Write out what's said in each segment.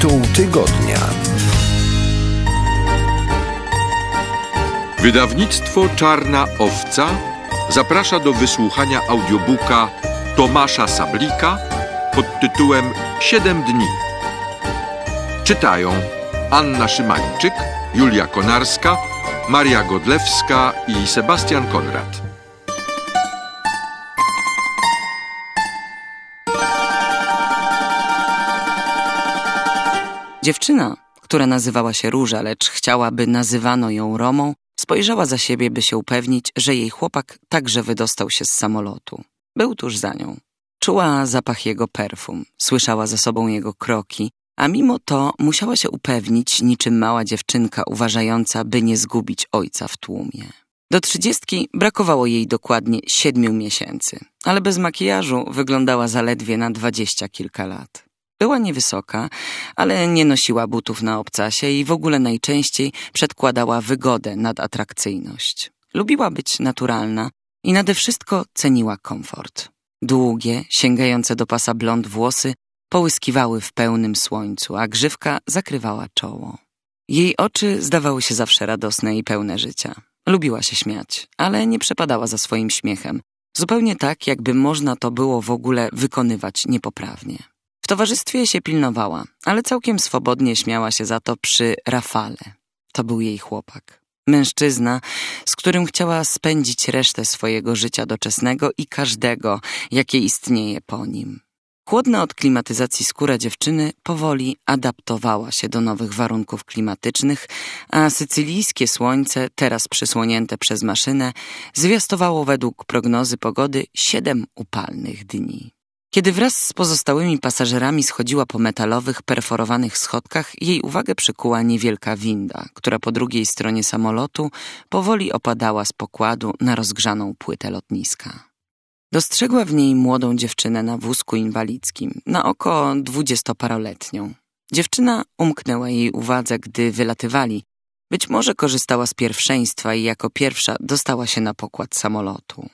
Tytuł tygodnia. Wydawnictwo Czarna Owca zaprasza do wysłuchania audiobooka Tomasza Sablika pod tytułem 7 dni. Czytają Anna Szymańczyk, Julia Konarska, Maria Godlewska i Sebastian Konrad. Dziewczyna, która nazywała się Róża, lecz chciała, by nazywano ją Romą, spojrzała za siebie, by się upewnić, że jej chłopak także wydostał się z samolotu. Był tuż za nią. Czuła zapach jego perfum, słyszała za sobą jego kroki, a mimo to musiała się upewnić, niczym mała dziewczynka uważająca, by nie zgubić ojca w tłumie. Do 30 brakowało jej dokładnie 7 miesięcy, ale bez makijażu wyglądała zaledwie na 20 kilka lat. Była niewysoka, ale nie nosiła butów na obcasie i w ogóle najczęściej przedkładała wygodę nad atrakcyjność. Lubiła być naturalna i nade wszystko ceniła komfort. Długie, sięgające do pasa blond włosy połyskiwały w pełnym słońcu, a grzywka zakrywała czoło. Jej oczy zdawały się zawsze radosne i pełne życia. Lubiła się śmiać, ale nie przepadała za swoim śmiechem. Zupełnie tak, jakby można to było w ogóle wykonywać niepoprawnie. W towarzystwie się pilnowała, ale całkiem swobodnie śmiała się za to przy Rafale. To był jej chłopak. Mężczyzna, z którym chciała spędzić resztę swojego życia doczesnego i każdego, jakie istnieje po nim. Chłodna od klimatyzacji skóra dziewczyny powoli adaptowała się do nowych warunków klimatycznych, a sycylijskie słońce, teraz przysłonięte przez maszynę, zwiastowało według prognozy pogody 7 upalnych dni. Kiedy wraz z pozostałymi pasażerami schodziła po metalowych, perforowanych schodkach, jej uwagę przykuła niewielka winda, która po drugiej stronie samolotu powoli opadała z pokładu na rozgrzaną płytę lotniska. Dostrzegła w niej młodą dziewczynę na wózku inwalidzkim, na oko 20-paroletnią. Dziewczyna umknęła jej uwadze, gdy wylatywali. Być może korzystała z pierwszeństwa i jako pierwsza dostała się na pokład samolotu.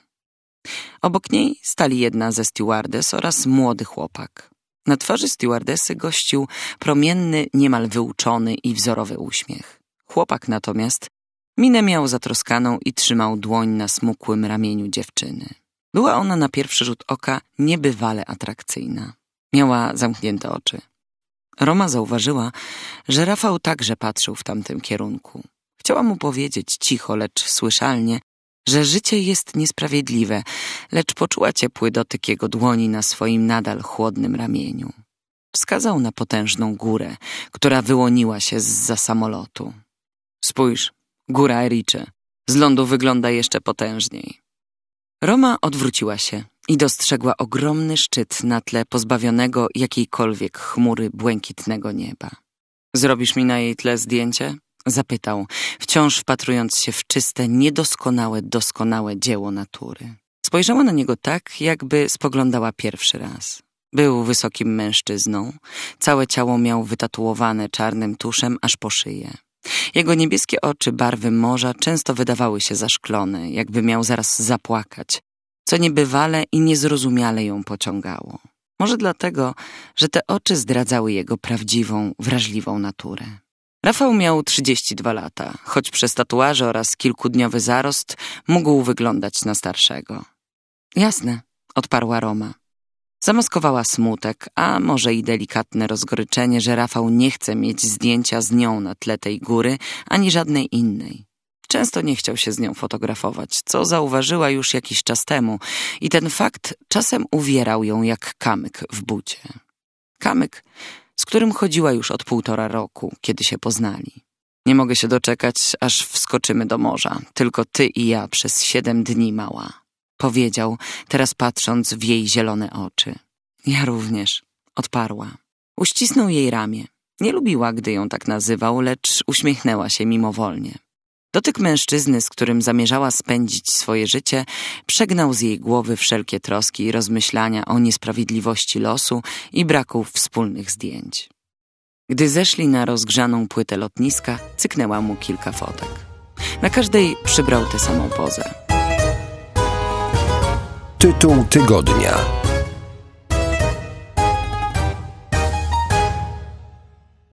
Obok niej stali jedna ze stewardes oraz młody chłopak. Na twarzy stewardesy gościł promienny, niemal wyuczony i wzorowy uśmiech. Chłopak natomiast minę miał zatroskaną i trzymał dłoń na smukłym ramieniu dziewczyny. Była ona na pierwszy rzut oka niebywale atrakcyjna. Miała zamknięte oczy. Roma zauważyła, że Rafał także patrzył w tamtym kierunku. Chciała mu powiedzieć cicho, lecz słyszalnie, że życie jest niesprawiedliwe, lecz poczuła ciepły dotyk jego dłoni na swoim nadal chłodnym ramieniu. Wskazał na potężną górę, która wyłoniła się zza samolotu. Spójrz, góra Erice. Z lądu wygląda jeszcze potężniej. Roma odwróciła się i dostrzegła ogromny szczyt na tle pozbawionego jakiejkolwiek chmury błękitnego nieba. Zrobisz mi na jej tle zdjęcie? Zapytał, wciąż wpatrując się w czyste, doskonałe dzieło natury. Spojrzała na niego tak, jakby spoglądała pierwszy raz. Był wysokim mężczyzną, całe ciało miał wytatuowane czarnym tuszem aż po szyję. Jego niebieskie oczy barwy morza często wydawały się zaszklone, jakby miał zaraz zapłakać, co niebywale i niezrozumiale ją pociągało. Może dlatego, że te oczy zdradzały jego prawdziwą, wrażliwą naturę. Rafał miał 32 lata, choć przez tatuaże oraz kilkudniowy zarost mógł wyglądać na starszego. Jasne, odparła Roma. Zamaskowała smutek, a może i delikatne rozgoryczenie, że Rafał nie chce mieć zdjęcia z nią na tle tej góry, ani żadnej innej. Często nie chciał się z nią fotografować, co zauważyła już jakiś czas temu i ten fakt czasem uwierał ją jak kamyk w bucie. Kamyk, z którym chodziła już od 1,5 roku, kiedy się poznali. Nie mogę się doczekać, aż wskoczymy do morza. Tylko ty i ja przez 7 dni, mała. Powiedział, teraz patrząc w jej zielone oczy. Ja również, odparła. Uścisnął jej ramię. Nie lubiła, gdy ją tak nazywał, lecz uśmiechnęła się mimowolnie. Dotyk mężczyzny, z którym zamierzała spędzić swoje życie, przegnał z jej głowy wszelkie troski i rozmyślania o niesprawiedliwości losu i braku wspólnych zdjęć. Gdy zeszli na rozgrzaną płytę lotniska, cyknęła mu kilka fotek. Na każdej przybrał tę samą pozę. Tytuł tygodnia.